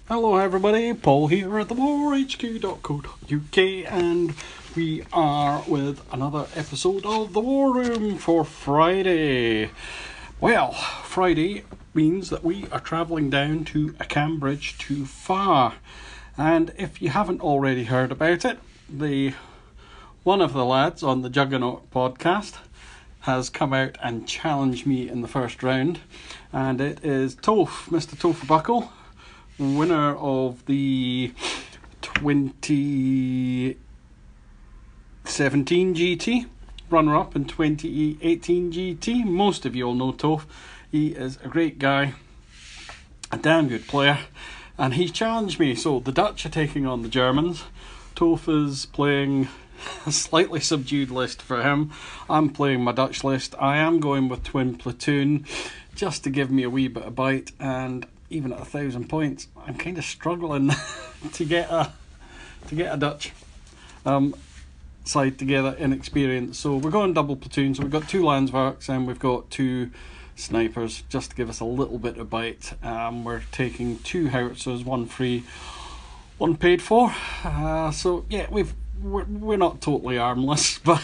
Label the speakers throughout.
Speaker 1: Hello everybody, Paul here at thewarhq.co.uk, and we are with another episode of The War Room for Friday. Well, Friday means that we are travelling down to a Cambridge too far, and if you haven't already heard about it, one of the lads on the Juggernaut podcast has come out and challenged me in the first round, and it is Toph, Mr. Toph Buckle, winner of the 2017 GT, runner-up in 2018 GT. Most of you all know Toph. He is a great guy, a damn good player, and he challenged me. So the Dutch are taking on the Germans. Toph is playing a slightly subdued list for him. I'm playing my Dutch list. I am going with Twin Platoon just to give me a wee bit of bite, and even at 1,000 points, I'm kind of struggling to get a Dutch side together in experience. So we're going double platoon. So we've got 2 Landsverks and we've got 2 snipers just to give us a little bit of bite. We're taking 2 howitzers, 1 free, 1 paid for. So yeah, we're not totally armless, but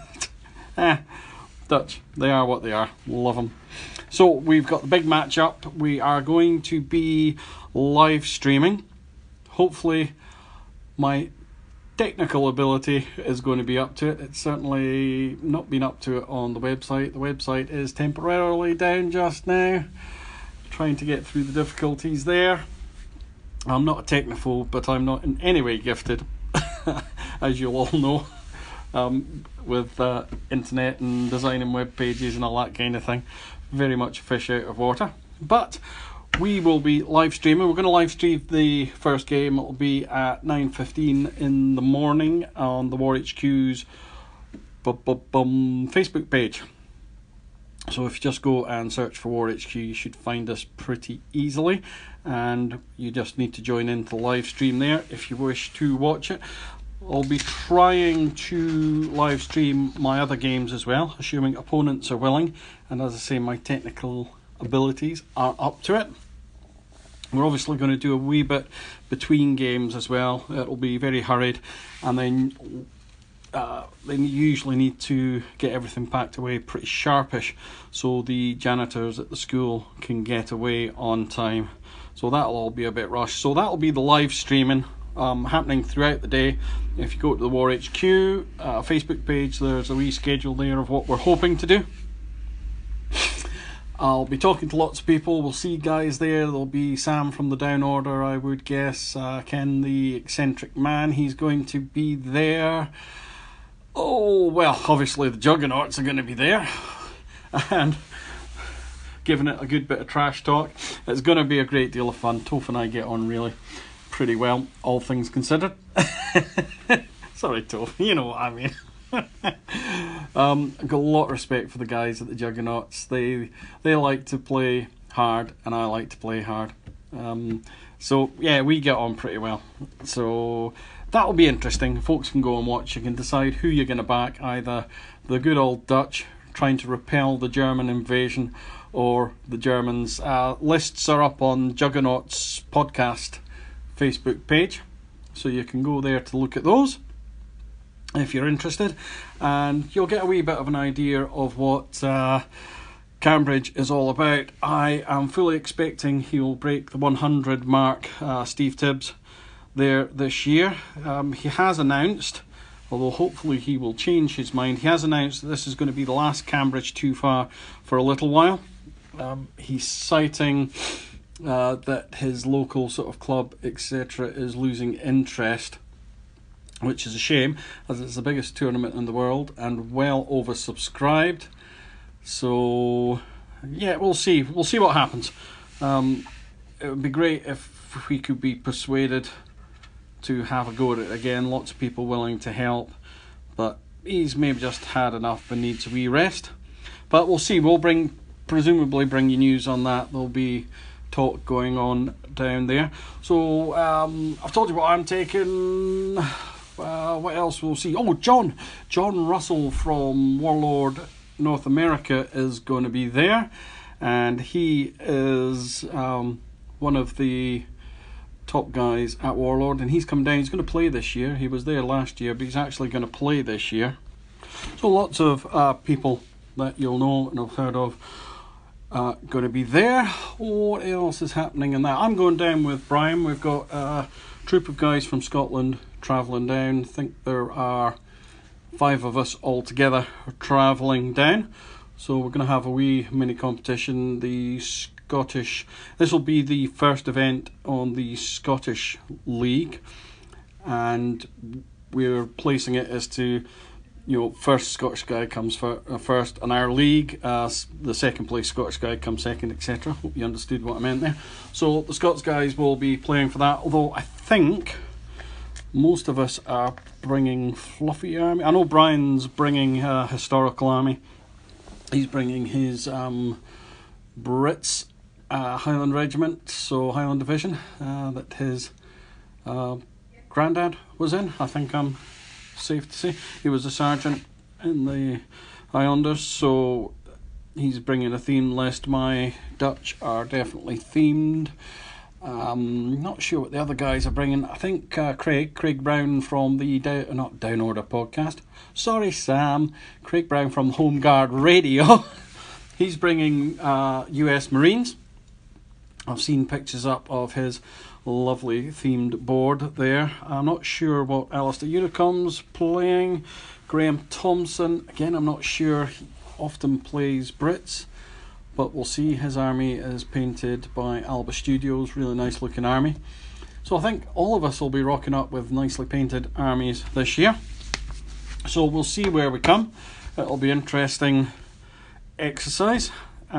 Speaker 1: Dutch, they are what they are. Love them. So we've got the big match up. We are going to be live streaming. Hopefully my technical ability is going to be up to it. It's certainly not been up to it on the website. The website is temporarily down just now. Trying to get through the difficulties there. I'm not a technophobe, but I'm not in any way gifted, as you all know, with internet and designing web pages and all that kind of thing. Very much a fish out of water, but we will be live streaming. We're going to live stream the first game. It'll be at 9:15 in the morning on the War HQ's Facebook page. So if you just go and search for War HQ, you should find us pretty easily, and you just need to join into the live stream there if you wish to watch it. I'll be trying to live stream my other games as well, assuming opponents are willing, and as I say, my technical abilities are up to it. We're obviously going to do a wee bit between games as well. It'll be very hurried, and then they usually need to get everything packed away pretty sharpish so the janitors at the school can get away on time. So that'll all be a bit rushed. So that'll be the live streaming happening throughout the day. If you go to the War HQ Facebook page, there's a wee schedule there of what we're hoping to do. I'll be talking to lots of people. We'll see guys there. There'll be Sam from the Down Order, I would guess. Ken the Eccentric Man, he's going to be there. Oh, well, obviously the Juggernauts are going to be there. And giving it a good bit of trash talk. It's going to be a great deal of fun. Toph and I get on really pretty well, all things considered. Sorry, Toph, you know what I mean. I've got a lot of respect for the guys at the Juggernauts. They like to play hard, and I like to play hard. So yeah, we get on pretty well. So that'll be interesting. Folks can go and watch. You can decide who you're going to back, either the good old Dutch trying to repel the German invasion, or the Germans. Lists are up on Juggernaut's podcast Facebook page, so you can go there to look at those if you're interested, and you'll get a wee bit of an idea of what Cambridge is all about. I am fully expecting he will break the 100 mark, Steve Tibbs, there this year. He has announced, although hopefully he will change his mind, he has announced that this is going to be the last Cambridge too far for a little while. He's citing that his local sort of club, etc., is losing interest, which is a shame, as it's the biggest tournament in the world and well oversubscribed. So yeah, we'll see what happens. It would be great if we could be persuaded to have a go at it again. Lots of people willing to help, but he's maybe just had enough and needs a wee rest. But we'll see. We'll presumably bring you news on that. There'll be talk going on down there. So I've told you what I'm taking. What else we'll see? Oh, John Russell from Warlord North America is going to be there, and he is one of the top guys at Warlord, and he's come down. He's going to play this year. He was there last year, but he's actually going to play this year. So lots of people that you'll know and have heard of going to be there. What else is happening in that? I'm going down with Brian. We've got a troop of guys from Scotland travelling down. I think there are 5 of us all together travelling down. So we're going to have a wee mini competition. This will be the first event on the Scottish League, and we're placing it as to, first Scottish guy comes first in our league, the second place Scottish guy comes second, etc. Hope you understood what I meant there. So the Scots guys will be playing for that, although I think most of us are bringing fluffy army. I know Brian's bringing historical army. He's bringing his Brits Highland Regiment, so Highland Division, that his granddad was in. I think I'm safe to say he was a sergeant in the Highlanders, so he's bringing a theme list. My Dutch are definitely themed. Not sure what the other guys are bringing. I think Craig Brown from the not Down Order podcast. Sorry, Sam. Craig Brown from Home Guard Radio. He's bringing US Marines. I've seen pictures up of his lovely themed board there. I'm not sure what Alistair Unicom's playing. Graham Thompson, again, I'm not sure. He often plays Brits, but we'll see. His army is painted by Alba Studios, really nice looking army. So I think all of us will be rocking up with nicely painted armies this year. So we'll see where we come. It'll be interesting exercise.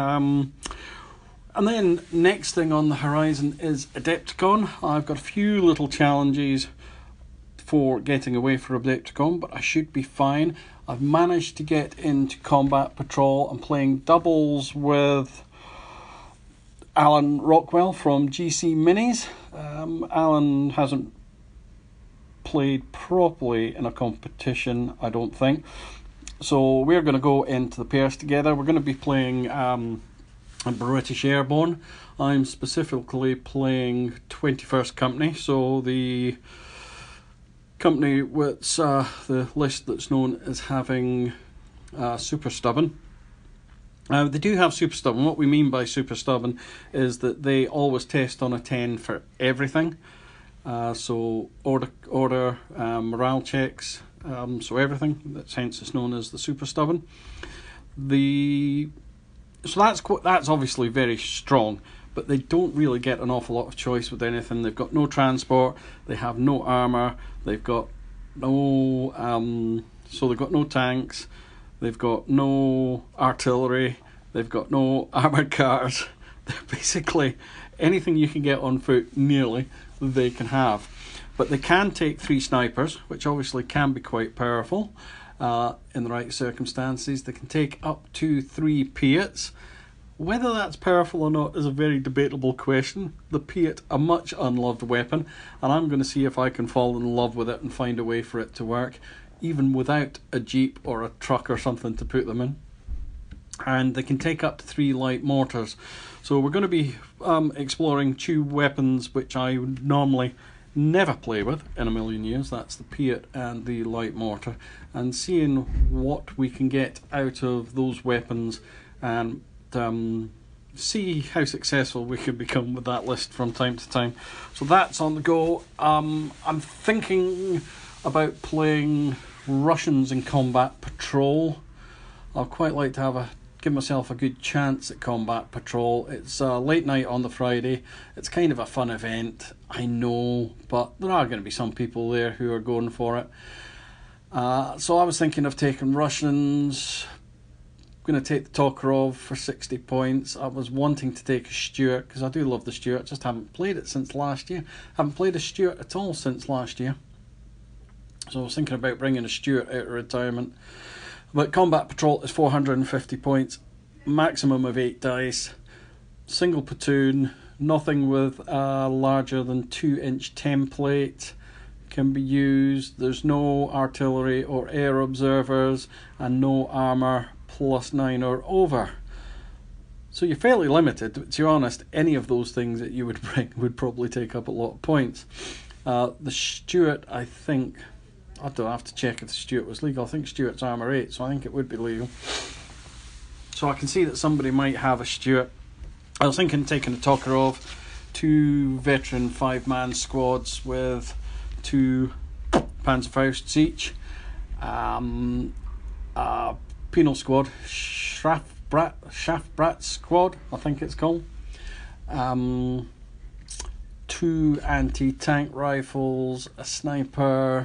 Speaker 1: And then next thing on the horizon is Adepticon. I've got a few little challenges for getting away for Adepticon, but I should be fine. I've managed to get into Combat Patrol. I'm playing doubles with Alan Rockwell from GC Minis. Alan hasn't played properly in a competition, I don't think. So we're going to go into the pairs together. We're going to be playing a British Airborne. I'm specifically playing 21st Company, so the company with the list that's known as having Super Stubborn. They do have Super Stubborn. What we mean by Super Stubborn is that they always test on a 10 for everything. So order, morale checks, so everything. That's hence it's known as the Super Stubborn. So that's obviously very strong, but they don't really get an awful lot of choice with anything. They've got no transport, they have no armour, they've got no so they've got no tanks, they've got no artillery, they've got no armoured cars. They're basically anything you can get on foot, nearly, they can have. But they can take 3 snipers, which obviously can be quite powerful. In the right circumstances. They can take up to 3 Piats. Whether that's powerful or not is a very debatable question. The Piat, a much unloved weapon, and I'm going to see if I can fall in love with it and find a way for it to work, even without a jeep or a truck or something to put them in. And they can take up to 3 light mortars. So we're going to be exploring 2 weapons which I would normally never play with in a million years. That's the Piat and the light mortar, and seeing what we can get out of those weapons and see how successful we can become with that list from time to time. So that's on the go. I'm thinking about playing Russians in Combat Patrol. I'd quite like to give myself a good chance at Combat Patrol. It's late night on the Friday. It's kind of a fun event, I know, but there are going to be some people there who are going for it. So I was thinking of taking Russians. I'm going to take the Tokarov for 60 points. I was wanting to take a Stuart, because I do love the Stuart, just haven't played it since last year. Haven't played a Stuart at all since last year. So I was thinking about bringing a Stuart out of retirement. But Combat Patrol is 450 points, maximum of 8 dice, single platoon, nothing with a larger than 2-inch template can be used. There's no artillery or air observers, and no armour +9 or over. So you're fairly limited. To be honest, any of those things that you would bring would probably take up a lot of points. The Stuart, I think, I don't have to check if the Stuart was legal. I think Stuart's Armour 8, so I think it would be legal. So I can see that somebody might have a Stuart. I was thinking taking a Tokarov, 2 veteran 5-man squads with 2 Panzerfausts each, a penal squad, Schaffbrat squad, I think it's called, 2 anti-tank rifles, a sniper,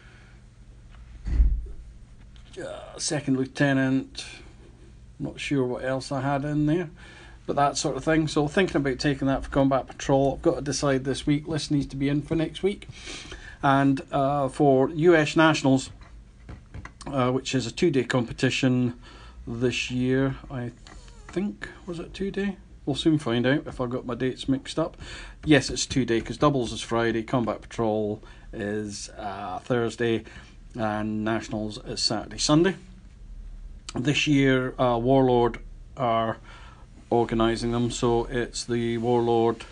Speaker 1: second lieutenant, not sure what else I had in there, but that sort of thing. So thinking about taking that for combat patrol. I've got to decide this week. List needs to be in for next week. And for US Nationals, which is a 2-day competition this year, I think, was it 2-day? We'll soon find out if I've got my dates mixed up. Yes, it's 2-day because doubles is Friday, combat patrol is Thursday, and Nationals is Saturday, Sunday. This year, Warlord are organising them, so it's the Warlord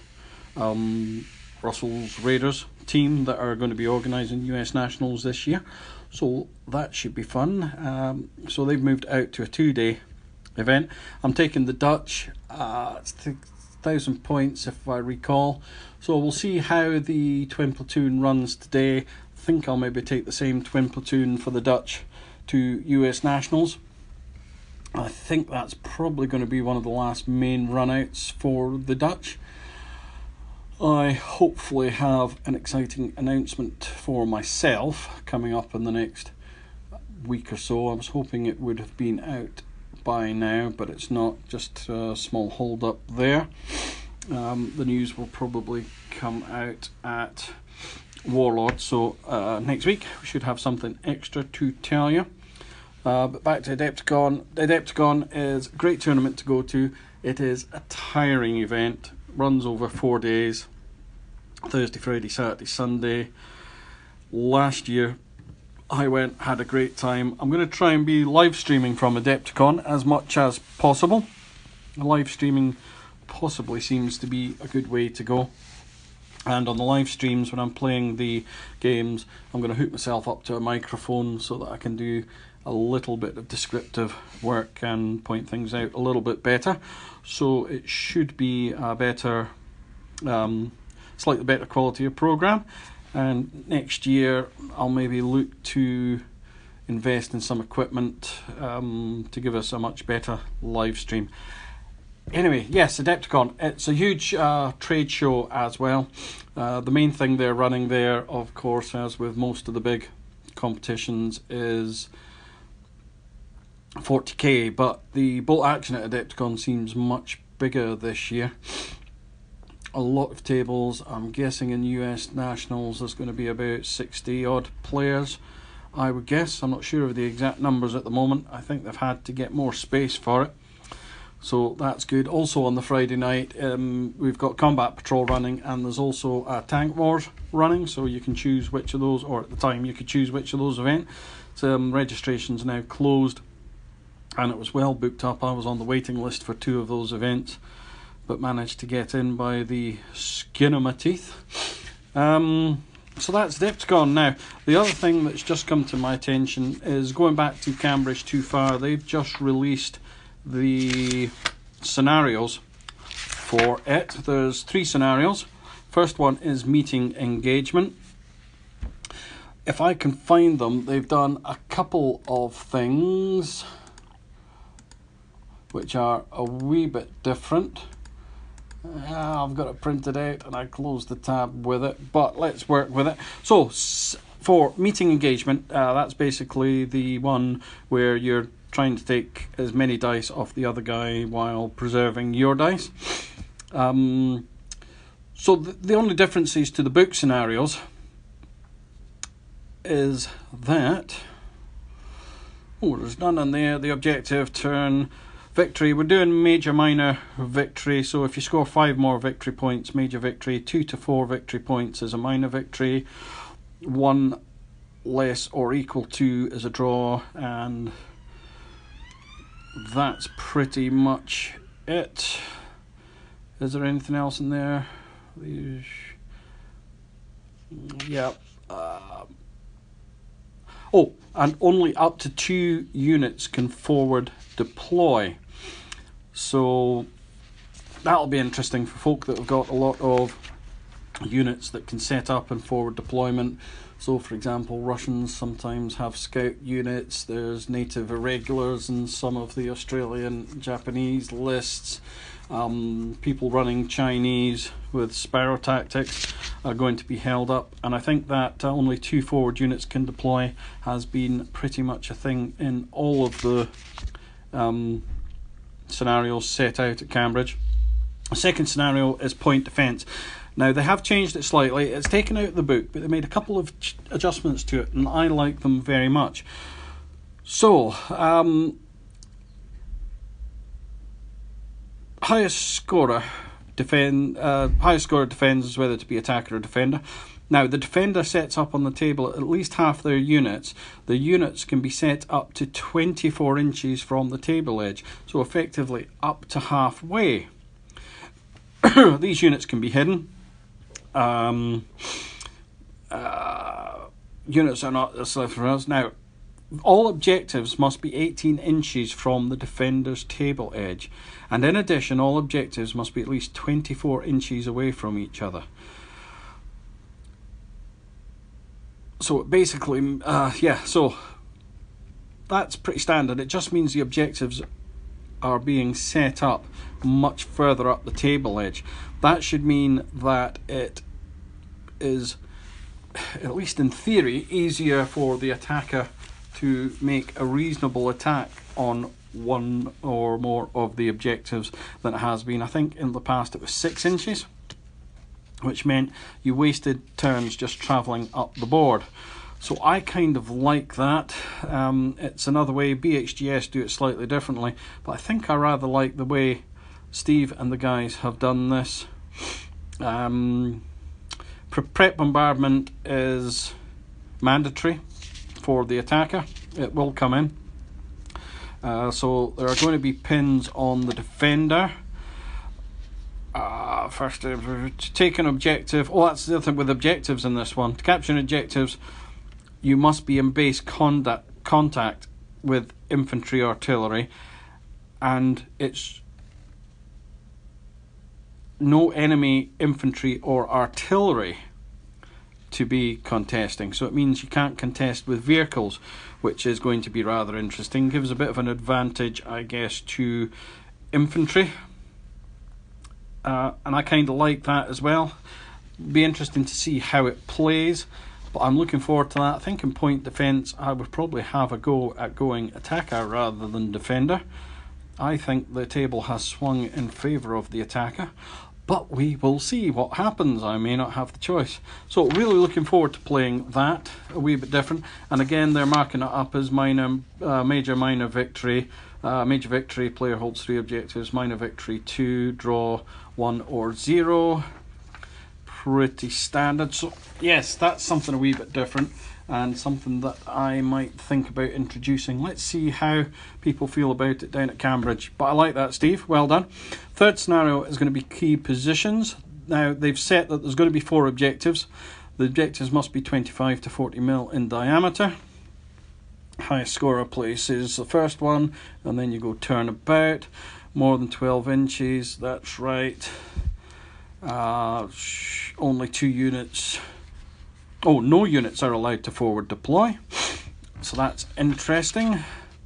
Speaker 1: Russell's Raiders team that are going to be organising US Nationals this year, so that should be fun. So they've moved out to a 2-day event. I'm taking the Dutch, it's 1,000 points if I recall, so we'll see how the twin platoon runs today. I think I'll maybe take the same twin platoon for the Dutch to US Nationals. I think that's probably going to be one of the last main runouts for the Dutch. I hopefully have an exciting announcement for myself coming up in the next week or so. I was hoping it would have been out by now, but it's not, just a small hold up there. The news will probably come out at Warlord, so next week we should have something extra to tell you. But back to Adepticon. Adepticon is a great tournament to go to. It is a tiring event, runs over 4 days, Thursday, Friday, Saturday, Sunday. Last year I went, had a great time. I'm going to try and be live streaming from Adepticon as much as possible. Live streaming possibly seems to be a good way to go. And on the live streams, when I'm playing the games, I'm going to hook myself up to a microphone so that I can do a little bit of descriptive work and point things out a little bit better. So it should be a better, slightly better quality of program. And next year I'll maybe look to invest in some equipment to give us a much better live stream. Anyway, yes, Adepticon. It's a huge trade show as well. The main thing they're running there, of course, as with most of the big competitions, is 40k, but the bolt action at Adepticon seems much bigger this year. A lot of tables. I'm guessing in US Nationals there's going to be about 60 odd players, I would guess. I'm not sure of the exact numbers at the moment. I think they've had to get more space for it, so that's good. Also on the Friday night we've got Combat Patrol running, and there's also a Tank Wars running, so you can choose which of those, or at the time you could choose which of those events. Registration's now closed and it was well booked up. I was on the waiting list for 2 of those events, but managed to get in by the skin of my teeth. So that's Adepticon. Now, the other thing that's just come to my attention is going back to Cambridge Too Far. They've just released the scenarios for it. There's 3 scenarios. First one is meeting engagement. If I can find them, they've done a couple of things which are a wee bit different. I've got it printed out and I closed the tab with it, but let's work with it. So for meeting engagement, that's basically the one where you're trying to take as many dice off the other guy while preserving your dice. So the only differences to the book scenarios is that there's none in there. The objective, turn, victory. We're doing major, minor, victory. So if you score 5 more victory points, major victory. 2 to 4 victory points is a minor victory. 1 less or equal to is a draw, and that's pretty much it. Is there anything else in there? Yeah. Oh, and only up to 2 units can forward deploy. So that'll be interesting for folk that have got a lot of units that can set up and forward deployment. So, for example, Russians sometimes have scout units. There's native irregulars in some of the Australian, Japanese lists. People running Chinese with Sparrow tactics are going to be held up. And I think that only 2 forward units can deploy has been pretty much a thing in all of the scenarios set out at Cambridge. The second scenario is point defence. Now, they have changed it slightly. It's taken out of the book, but they made a couple of adjustments to it, and I like them very much. So, highest scorer defends whether to be attacker or defender. Now, the defender sets up on the table at least half their units. The units can be set up to 24 inches from the table edge, so effectively up to halfway. These units can be hidden. Units are not selected for us. Now, all objectives must be 18 inches from the defender's table edge, and in addition, all objectives must be at least 24 inches away from each other. So basically, so that's pretty standard. It just means the objectives are being set up much further up the table edge. That should mean that it is, at least in theory, easier for the attacker to make a reasonable attack on one or more of the objectives than it has been. I think in the past it was 6 inches, which meant you wasted turns just travelling up the board. So I kind of like that. It's another way. BHGS do it slightly differently, but I think I rather like the way Steve and the guys have done this. Prep bombardment is mandatory for the attacker. It will come in. So there are going to be pins on the defender. First, to take an objective. Oh, that's the other thing with objectives in this one. To capture objectives, you must be in base contact with infantry artillery, and it's no enemy infantry or artillery to be contesting. So it means you can't contest with vehicles, which is going to be rather interesting. Gives a bit of an advantage, I guess, to infantry. And I kind of like that as well. Be interesting to see how it plays, but I'm looking forward to that. I think in point defence I would probably have a go at going attacker rather than defender. I think the table has swung in favour of the attacker, but we will see what happens. I may not have the choice. So really looking forward to playing that, a wee bit different. And again, they're marking it up as major, minor victory. Major victory, player holds 3 objectives. Minor victory, 2, draw 1 or 0. Pretty standard. So yes, that's something a wee bit different, and something that I might think about introducing. Let's see how people feel about it down at Cambridge. But I like that, Steve. Well done. Third scenario is going to be key positions. Now, they've set that there's going to be 4 objectives. The objectives must be 25 to 40 mil in diameter. Highest scorer places the first one, and then you go turnabout. More than 12 inches, that's right. Only 2 units. Oh, no units are allowed to forward deploy. So that's interesting.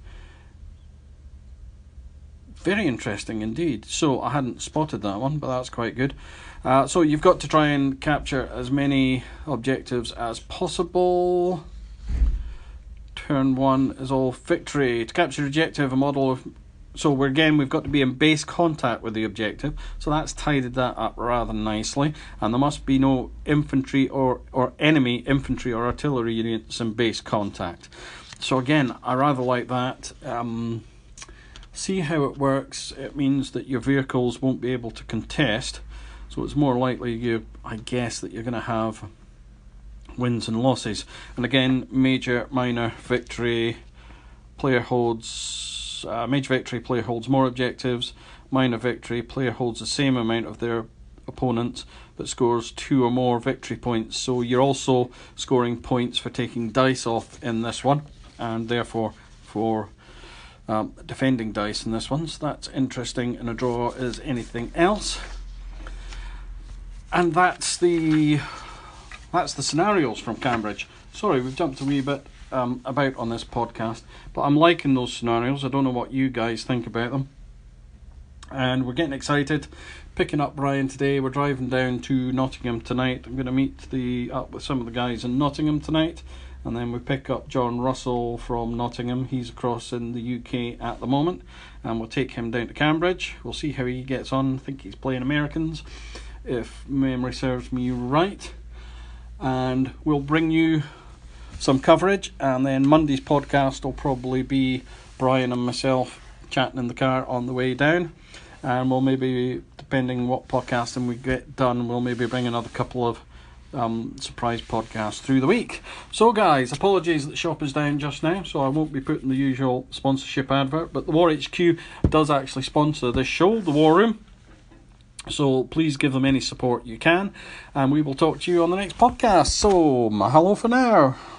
Speaker 1: Very interesting indeed. So I hadn't spotted that one, but that's quite good. So you've got to try and capture as many objectives as possible. Turn 1 is all victory. To capture objective, a model of... So we've got to be in base contact with the objective. So that's tidied that up rather nicely. And there must be no infantry or enemy infantry or artillery units in base contact. So again, I rather like that. See how it works. It means that your vehicles won't be able to contest. So it's more likely, I guess, that you're going to have wins and losses. And again, major, minor victory, player holds... major victory, player holds more objectives. minor victory. Player holds the same amount of their opponent but scores 2 or more victory points. So you're also scoring points for taking dice off in this one, and therefore for defending dice in this one. So that's interesting in a draw as anything else. And that's the scenarios from Cambridge. Sorry, we've jumped a wee bit about on this podcast, but I'm liking those scenarios. I don't know what you guys think about them. And we're getting excited. Picking up Brian today. We're driving down to Nottingham tonight. I'm going to meet up with some of the guys in Nottingham tonight. And then we pick up John Russell from Nottingham. He's across in the UK at the moment. And we'll take him down to Cambridge. We'll see how he gets on. I think he's playing Americans, if memory serves me right. And we'll bring you some coverage. And then Monday's podcast will probably be Brian and myself chatting in the car on the way down. And we'll maybe, depending what podcasting we get done, we'll maybe bring another couple of surprise podcasts through the week. So guys, apologies that the shop is down just now, so I won't be putting the usual sponsorship advert, but the War HQ does actually sponsor this show, the War Room. So please give them any support you can, and we will talk to you on the next podcast. So mahalo for now.